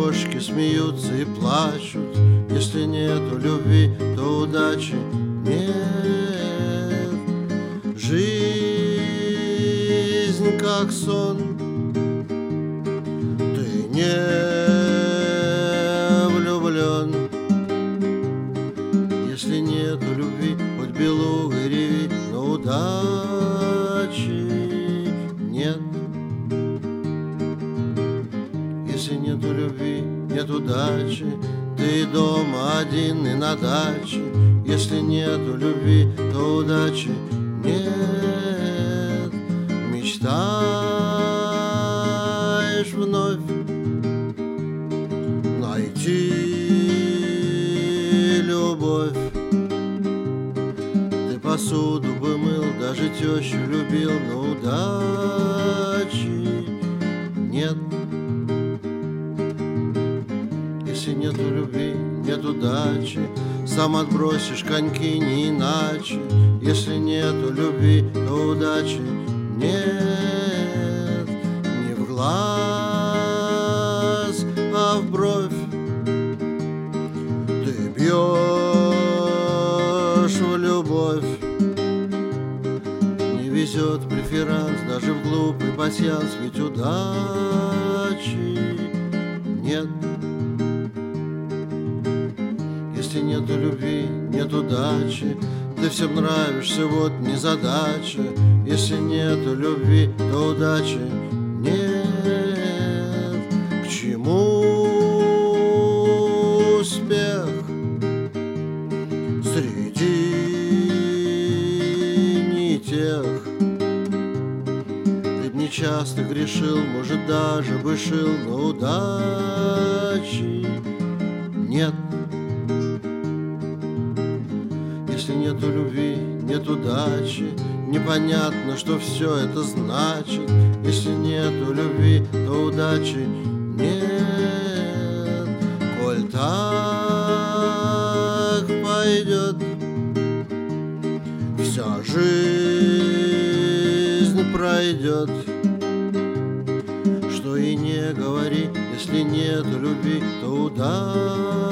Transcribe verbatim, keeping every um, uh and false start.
кошки смеются и плачут. Если нету любви, то удачи нет. Жизнь как сон, ты не влюблен. Если нету любви, хоть белугой реви, но удачи нет. Если нету любви, нет удачи, ты дома один и на даче. Если нету любви, то удачи нет. Мечтаешь вновь найти любовь. Ты посуду бы мыл, даже тещу любил, но удачи нет. Если нету любви, нет удачи, сам отбросишь коньки не иначе. Если нету любви, то удачи нет. Не в глаз, а в бровь ты бьешь в любовь. Не везет преферанс даже в глупый пасьянс, ведь удачи нет. Если нету любви, нет удачи, ты всем нравишься, вот незадача. Если нету любви, то удачи нет. К чему успех среди не тех? Ты б не часто грешил, может, даже бы шил, но удачи нет. Если нету любви, нет удачи, непонятно, что все это значит. Если нету любви, то удачи нет. Коль так пойдет вся жизнь пройдет. Что и не говори, если нету любви, то удачи